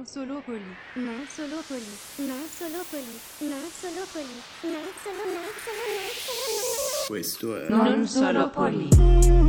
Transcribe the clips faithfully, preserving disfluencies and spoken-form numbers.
Non solo poli. Non solo poli. Non solo poli. Non solo poli. Non solo non solo non solo. Questo è Non solo poli.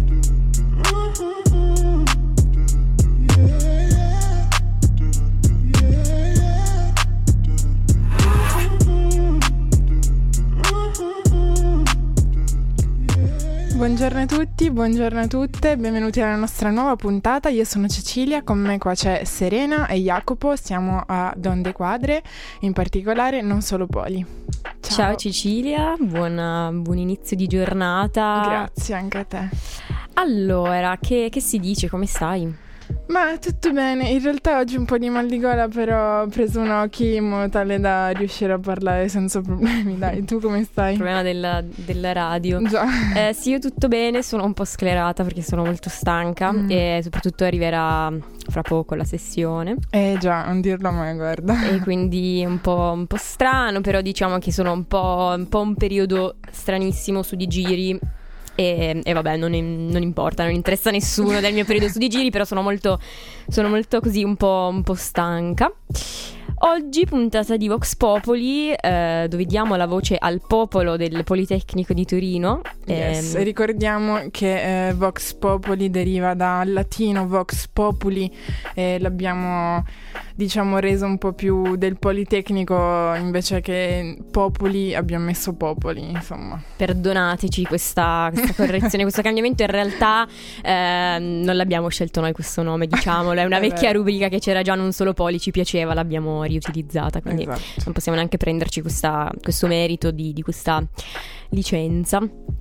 Buongiorno a tutti, buongiorno a tutte, benvenuti alla nostra nuova puntata. Io sono Cecilia, con me qua c'è Serena e Jacopo, siamo a Onde Quadre, in particolare Non Solo Poli. Ciao, Ciao Cecilia, buona, buon inizio di giornata. Grazie anche a te. Allora, che, che si dice, come stai? Ma tutto bene, in realtà oggi un po' di mal di gola, però ho preso un occhi in modo tale da riuscire a parlare senza problemi. Dai, tu come stai? Il problema della, della radio. Già. Eh, sì, io tutto bene, sono un po' sclerata perché sono molto stanca mm. e soprattutto arriverà fra poco la sessione. Eh già, non dirlo mai, guarda. E quindi un po', un po' strano, però diciamo che sono un po', un po' un periodo stranissimo su di giri. E, e vabbè, non, non importa, non interessa a nessuno del mio periodo su di giri, però sono molto, sono molto così un po', un po' stanca. Oggi puntata di Vox Populi, eh, dove diamo la voce al popolo del Politecnico di Torino. Yes, eh, e ricordiamo che eh, Vox Populi deriva dal latino Vox Populi e l'abbiamo, diciamo, reso un po' più del Politecnico, invece che popoli abbiamo messo popoli, insomma. Perdonateci questa, questa correzione, questo cambiamento, in realtà eh, non l'abbiamo scelto noi questo nome, diciamolo, è una È vecchia vero. rubrica che c'era già Non Solo Poli, ci piaceva, l'abbiamo riutilizzata, quindi Esatto. non possiamo neanche prenderci questa, questo merito di, di questa licenza.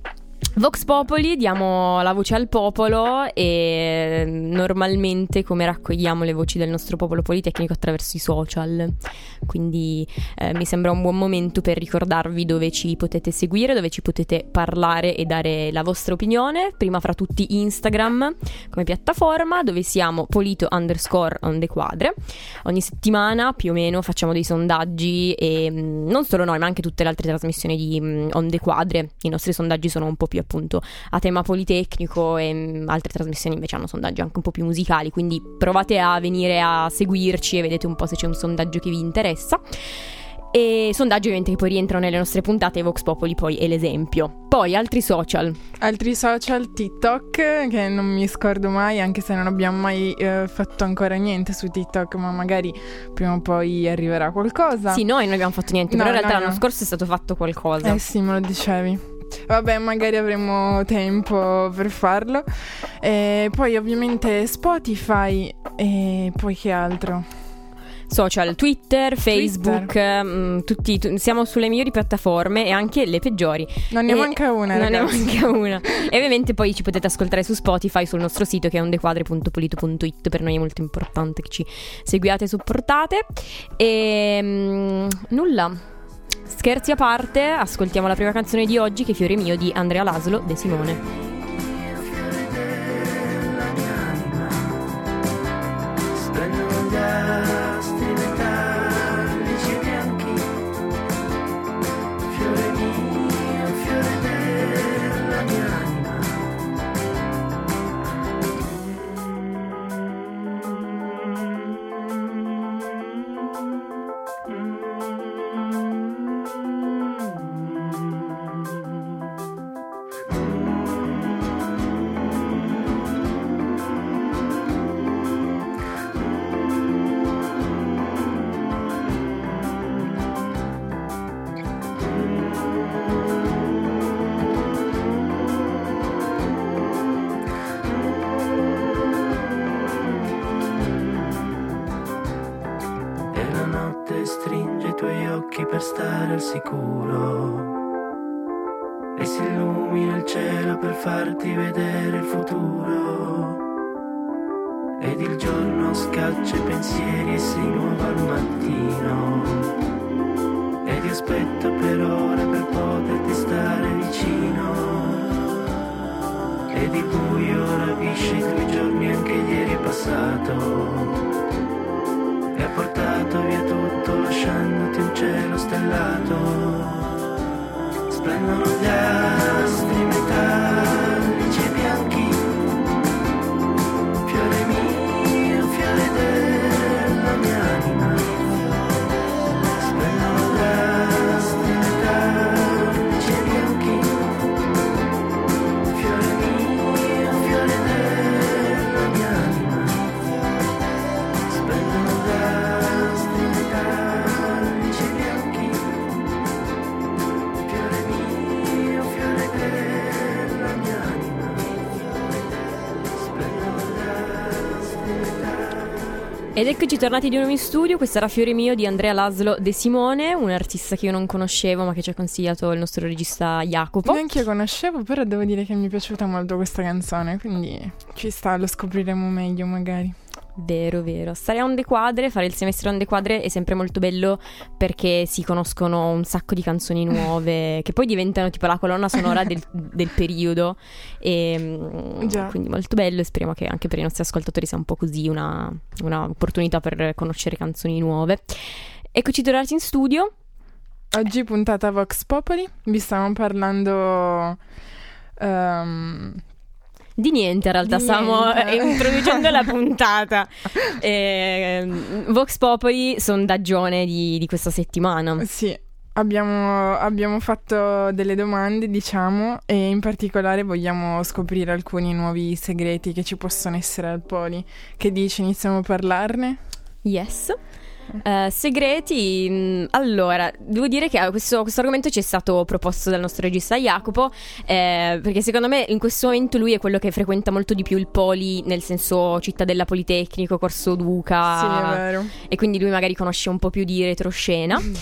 Vox Populi, diamo la voce al popolo e normalmente come raccogliamo le voci del nostro popolo politecnico attraverso i social, quindi eh, mi sembra un buon momento per ricordarvi dove ci potete seguire, dove ci potete parlare e dare la vostra opinione. Prima fra tutti Instagram come piattaforma, dove siamo polito underscore onde quadre. Ogni settimana più o meno facciamo dei sondaggi e mh, non solo noi ma anche tutte le altre trasmissioni di mh, Onde Quadre. I nostri sondaggi sono un po' più appunto a tema politecnico e mh, altre trasmissioni invece hanno sondaggi anche un po' più musicali, quindi provate a venire a seguirci e vedete un po' se c'è un sondaggio che vi interessa. E sondaggi ovviamente che poi rientrano nelle nostre puntate, Vox Populi poi è l'esempio. Poi altri social. Altri social, TikTok, che non mi scordo mai, anche se non abbiamo mai eh, fatto ancora niente su TikTok, ma magari prima o poi arriverà qualcosa. Sì, noi non abbiamo fatto niente, No, però in realtà no, l'anno no. scorso è stato fatto qualcosa. Eh sì, me lo dicevi. Vabbè, magari avremo tempo per farlo. E poi ovviamente Spotify e poi che altro? Social, Twitter, Facebook, Twitter. mh, tutti, tu, siamo sulle migliori piattaforme e anche le peggiori. Non ne E manca una, Non ragazzi. ne manca una. E ovviamente poi ci potete ascoltare su Spotify, sul nostro sito che è ondequadre punto polito punto it. Per noi è molto importante che ci seguiate e supportate. E mh, nulla. Scherzi a parte, ascoltiamo la prima canzone di oggi, che è Fiore mio di Andrea Laszlo De Simone. Stringe i tuoi occhi per stare al sicuro e si illumina il cielo per farti vedere il futuro. Ed il giorno scaccia i pensieri e si nuova al mattino. Ed io aspetto per ore per poterti stare vicino. Ed il buio rapisce i tuoi giorni, anche ieri è passato. E ha portato via tutto lasciandoti un cielo stellato. Splendono gli astri metallici e bianchi. Fiore mio, fiore della mia Ed eccoci tornati di nuovo in studio. Questo era Fiore mio di Andrea Laszlo De Simone, un artista che io non conoscevo ma che ci ha consigliato il nostro regista Jacopo. Neanche io conoscevo, però devo dire che mi è piaciuta molto questa canzone, quindi ci sta, lo scopriremo meglio magari. Vero, vero. Stare a Onde Quadre, fare il semestre a Onde Quadre è sempre molto bello perché si conoscono un sacco di canzoni nuove che poi diventano tipo la colonna sonora del, del periodo e Già. Quindi molto bello, e speriamo che anche per i nostri ascoltatori sia un po' così una, una opportunità per conoscere canzoni nuove. Eccoci tornati in studio. Oggi puntata Vox Populi, vi stavamo parlando um, Di niente, in realtà Di stiamo niente. introducendo la puntata. eh, Vox Populi, sondaggione di, di questa settimana. Sì, abbiamo, abbiamo fatto delle domande, diciamo, e in particolare vogliamo scoprire alcuni nuovi segreti che ci possono essere al Poli. Che dici, iniziamo a parlarne? Yes. Uh, segreti, mh, allora devo dire che questo, questo argomento ci è stato proposto dal nostro regista Jacopo, eh, perché secondo me in questo momento lui è quello che frequenta molto di più il Poli, nel senso Cittadella Politecnico, Corso Duca. Sì, è vero. E quindi lui magari conosce un po' più di retroscena. mm.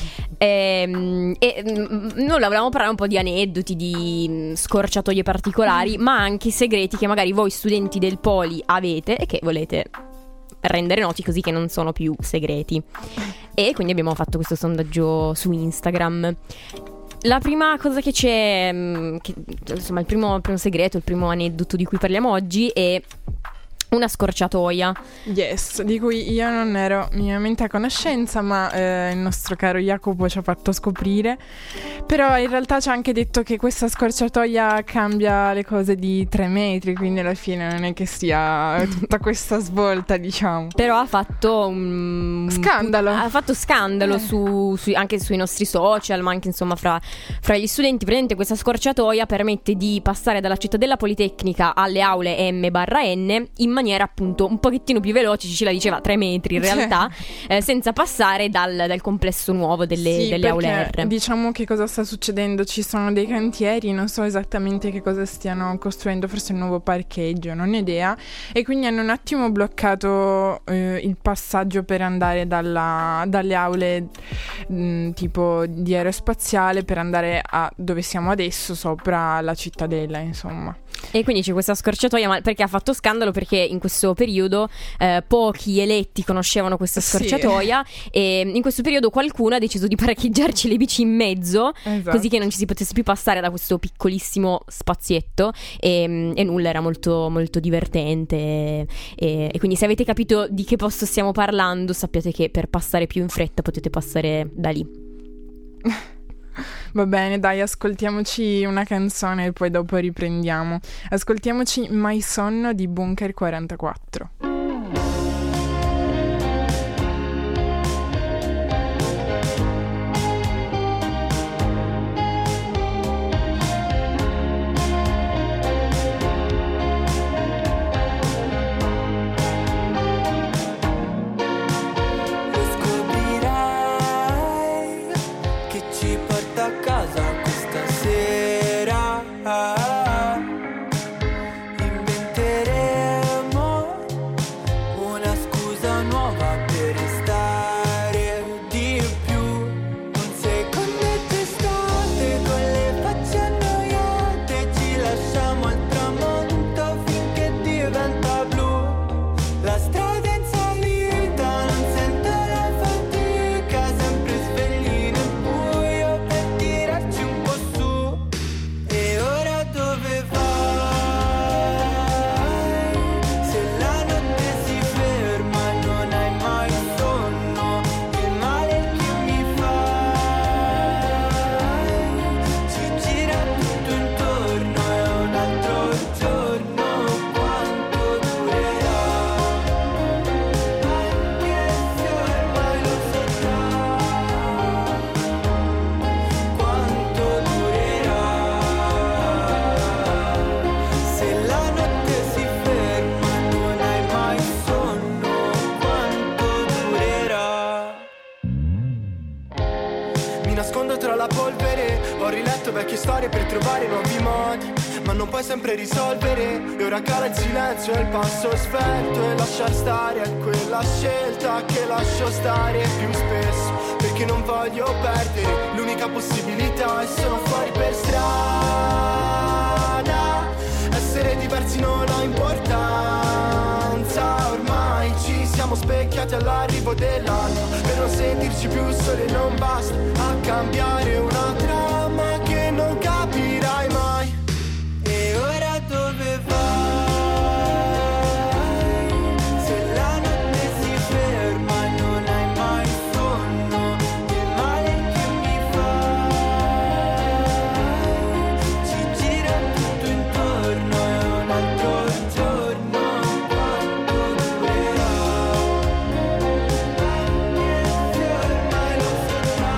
e, e mh, noi volevamo parlare un po' di aneddoti, di mh, scorciatoie particolari, ma anche segreti che magari voi studenti del Poli avete e che volete rendere noti, così che non sono più segreti. E quindi abbiamo fatto questo sondaggio su Instagram. La prima cosa che c'è, che, insomma il primo, il primo segreto, il primo aneddoto di cui parliamo oggi è una scorciatoia. Yes, di cui io non ero minimamente a conoscenza, ma eh, il nostro caro Jacopo ci ha fatto scoprire. Però in realtà ci ha anche detto che questa scorciatoia cambia le cose di tre metri, quindi alla fine non è che sia tutta questa svolta, diciamo. Però ha fatto un Scandalo. Ha fatto scandalo Eh. su, su- anche sui nostri social, ma anche insomma fra, fra gli studenti. Praticamente questa scorciatoia permette di passare dalla Cittadella Politecnica alle aule M barra N in maniera appunto un pochettino più veloce, ci la diceva tre metri in realtà, eh, senza passare dal, dal complesso nuovo delle, Sì, delle aule perché R. diciamo che cosa sta succedendo, ci sono dei cantieri, non so esattamente che cosa stiano costruendo, forse un nuovo parcheggio, non ho idea, e quindi hanno un attimo bloccato eh, il passaggio per andare dalla, dalle aule mh, tipo di aerospaziale per andare a dove siamo adesso, sopra la cittadella, insomma. E quindi c'è questa scorciatoia, ma perché ha fatto scandalo? Perché in questo periodo eh, pochi eletti conoscevano questa Sì. scorciatoia, e in questo periodo qualcuno ha deciso di parcheggiarci le bici in mezzo, Esatto. così che non ci si potesse più passare da questo piccolissimo spazietto, e, e nulla, era molto molto divertente, e, e quindi se avete capito di che posto stiamo parlando, sappiate che per passare più in fretta potete passare da lì. Va bene, dai, ascoltiamoci una canzone e poi dopo riprendiamo. Ascoltiamoci Mai Sonno di Bunker quarantaquattro. Lo scoprirai che ci porta a casa questa sera. Inventeremo tra la polvere. Ho riletto vecchie storie per trovare nuovi modi, ma non puoi sempre risolvere. E ora cala il silenzio e il passo svelto, e lasciar stare è quella scelta che lascio stare più spesso, perché non voglio perdere l'unica possibilità, e sono fuori per strada. Essere diversi non ha importanza, ormai ci siamo specchiati all'arrivo dell'alba, per non sentirci più soli non basta a cambiare una trama che non capirai mai. E ora dove vai? Se la notte si ferma non hai mai sonno, il male che mi fai ci gira tutto intorno, e un altro giorno quanto durerà? Niente ormai lo saprà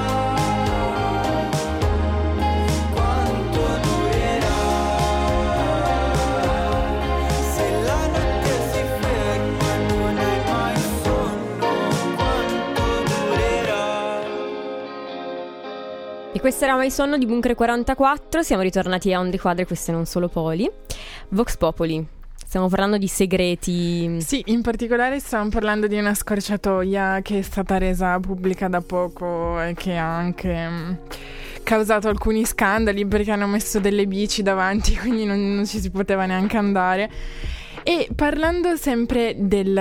quanto durerà. Se la notte si ferma non hai mai sonno, quanto durerà? E questo era Mai Sonno di Bunker quarantaquattro. Siamo ritornati a Onde Quadre, queste non solo Poli. Vox Populi, stiamo parlando di segreti. Sì, in particolare stiamo parlando di una scorciatoia che è stata resa pubblica da poco e che ha anche mh, causato alcuni scandali, perché hanno messo delle bici davanti, quindi non, non ci si poteva neanche andare. E parlando sempre del,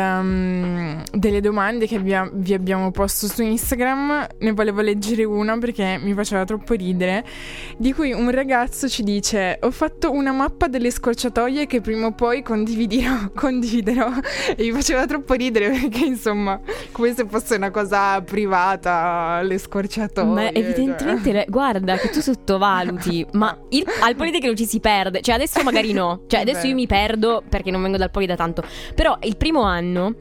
um, delle domande che vi, vi abbiamo posto su Instagram, ne volevo leggere una perché mi faceva troppo ridere, di cui un ragazzo ci dice: ho fatto una mappa delle scorciatoie che prima o poi condividerò, condividerò. E mi faceva troppo ridere perché insomma, come se fosse una cosa privata, le scorciatoie. Ma evidentemente, cioè. le- guarda che tu sottovaluti. Ma il- al Politecnico ci si perde. Cioè adesso magari no. Cioè adesso Vabbè. io mi perdo perché non vengo dal Poli da tanto. Però il primo anno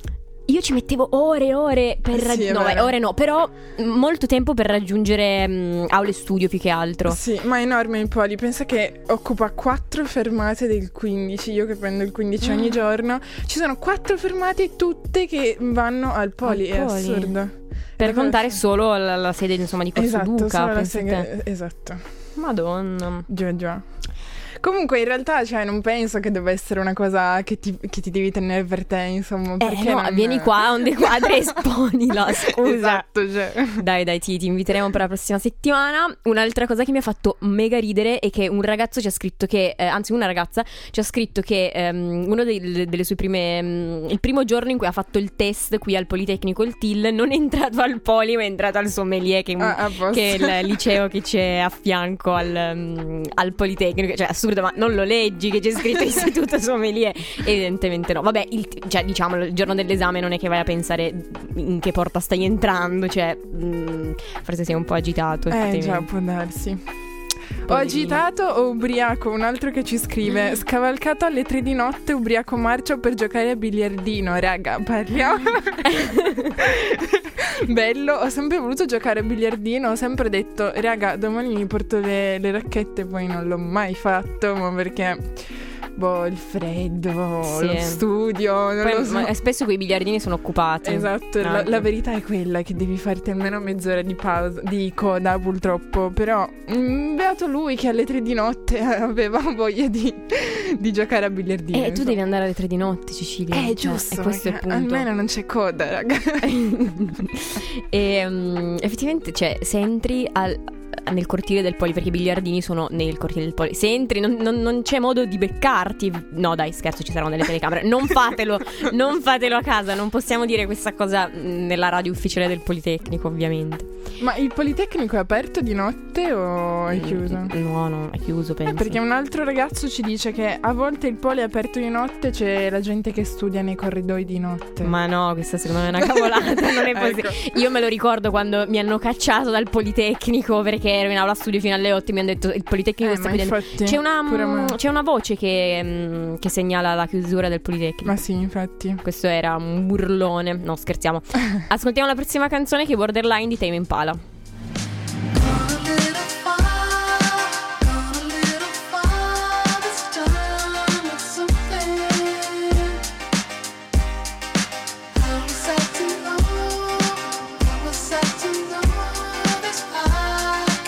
io ci mettevo ore e ore per Sì, raggiungere. è No, vero. beh, ore no, però mh, molto tempo per raggiungere mh, aule studio più che altro. Sì, ma è enorme il Poli. Pensa che occupa quattro fermate del quindici. Io che prendo il quindici ogni giorno, ci sono quattro fermate tutte che vanno al Poli. Al È Poli. assurdo. Per È contare vero. solo la, la sede insomma di Corso Esatto, Duca. solo la pensa sega- te. esatto. Madonna. Già, già. Comunque in realtà, cioè, non penso che debba essere una cosa che ti, che ti devi tenere per te, insomma. Eh Perché no, non- vieni qua a Onde Quadre e esponila, scusa. Esatto, cioè. Dai, dai, ti, ti inviteremo per la prossima settimana. Un'altra cosa che mi ha fatto mega ridere è che un ragazzo ci ha scritto che, eh, anzi una ragazza ci ha scritto che ehm, uno dei- delle sue prime, mm, il primo giorno in cui ha fatto il test qui al Politecnico, il T I L, non è entrato al Poli ma è entrato al Sommelier, che, Ah, a posto. che è il liceo che c'è a fianco al, mm, al Politecnico. Cioè assurdo, ma non lo leggi che c'è scritto Istituto Sommelier? Evidentemente no. Vabbè, il, cioè, diciamolo, il giorno dell'esame non è che vai a pensare in che porta stai entrando. Cioè mm, forse sei un po' agitato. Eh effettivamente. già, può darsi. Ho Poverino. agitato o ubriaco? Un altro che ci scrive: scavalcato alle tre di notte, ubriaco marcio per giocare a biliardino. Raga, parliamo. Bello, ho sempre voluto giocare a biliardino. Ho sempre detto: raga, domani mi porto le, le racchette. Poi non l'ho mai fatto, ma perché boh, il freddo, Sì. lo studio, non Poi, lo so. ma spesso quei biliardini sono occupati. Esatto, la, Anche. la verità è quella che devi farti almeno mezz'ora di pausa, di coda purtroppo. Però mm, beato lui che alle tre di notte aveva voglia di, di giocare a biliardino. Eh, tu insomma. devi andare alle tre di notte, Cecilia. Eh, Cioè, giusto, E questo è il perché punto. almeno non c'è coda, raga. E um, effettivamente, cioè, se entri al, nel cortile del Poli, perché i biliardini sono nel cortile del Poli, se entri non, non- non c'è modo di beccarti. No dai, scherzo, ci saranno delle telecamere. Non fatelo, non fatelo a casa. Non possiamo dire questa cosa mh, nella radio ufficiale del Politecnico, ovviamente. Ma il Politecnico è aperto di notte o è chiuso? No, no, è chiuso, penso. Perché un altro ragazzo ci dice che a volte il Poli è aperto di notte, c'è la gente che studia nei corridoi di notte. Ma no, questa secondo me è una cavolata. Non è possibile. Ecco. Io me lo ricordo quando mi hanno cacciato dal Politecnico perché ero in aula studio fino alle otto e mi hanno detto il Politecnico Eh, sta ma chiudendo. infatti, C'è una, pure a me. c'è una voce che, mm, che segnala la chiusura del Politecnico. Ma sì, infatti. Questo era un burlone. No, scherziamo. Ascoltiamo la prossima canzone, che è Borderline di Tame Impala. How was I to know this? How was I to know this? I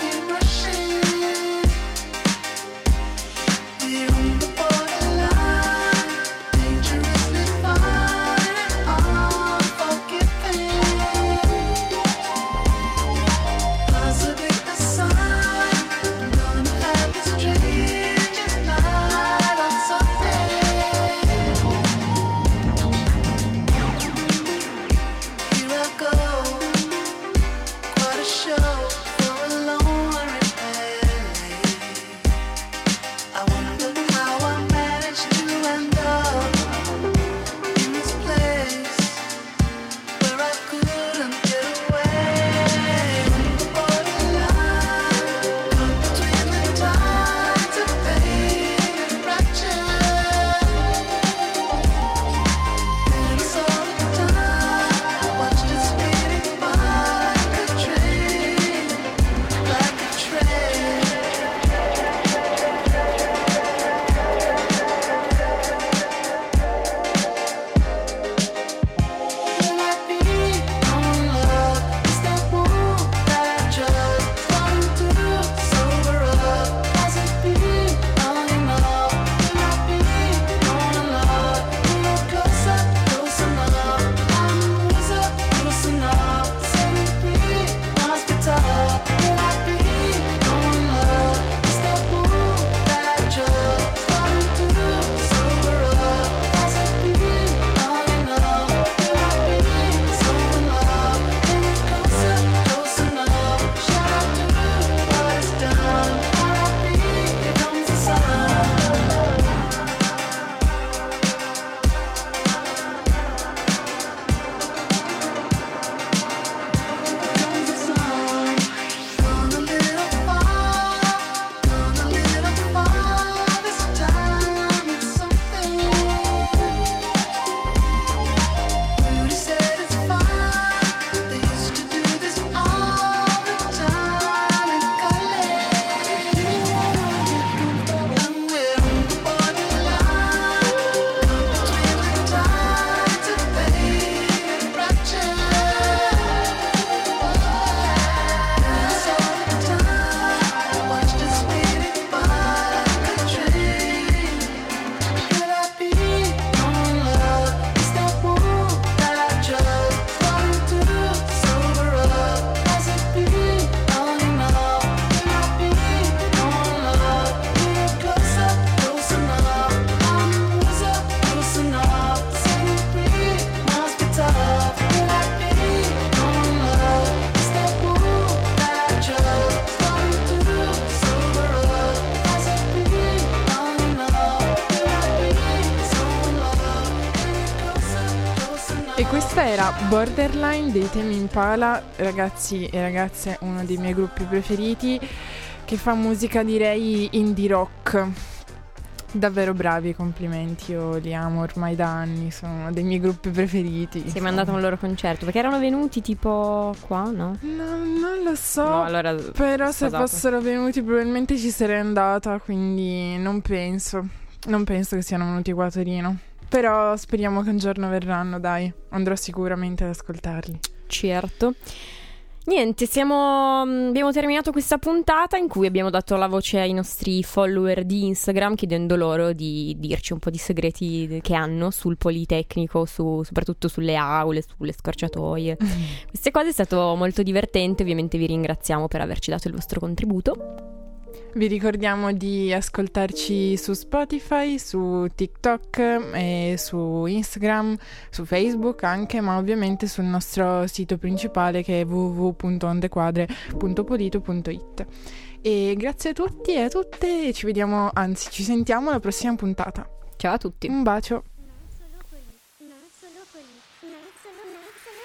era Borderline dei Tame Impala, ragazzi e ragazze, uno dei miei gruppi preferiti, che fa musica direi indie rock. Davvero bravi, complimenti, io li amo ormai da anni, sono uno dei miei gruppi preferiti. Sei mandato a un loro concerto? Perché erano venuti tipo qua, no? No, non lo so, no, allora, però se sposato. fossero venuti probabilmente ci sarei andata, quindi non penso, non penso che siano venuti qua a Torino. Però speriamo che un giorno verranno, dai, andrò sicuramente ad ascoltarli. Certo. Niente, siamo, abbiamo terminato questa puntata in cui abbiamo dato la voce ai nostri follower di Instagram, chiedendo loro di dirci un po' di segreti che hanno sul Politecnico, su, soprattutto sulle aule, sulle scorciatoie. Queste cose è stato molto divertente, ovviamente vi ringraziamo per averci dato il vostro contributo. Vi ricordiamo di ascoltarci su Spotify, su TikTok, e su Instagram, su Facebook anche, ma ovviamente sul nostro sito principale che è w w w punto ondequadre punto polito punto i t. E grazie a tutti e a tutte e ci vediamo, anzi ci sentiamo alla prossima puntata. Ciao a tutti. Un bacio.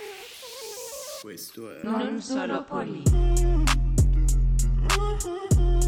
Questo è Non solo poli. Mm-hmm.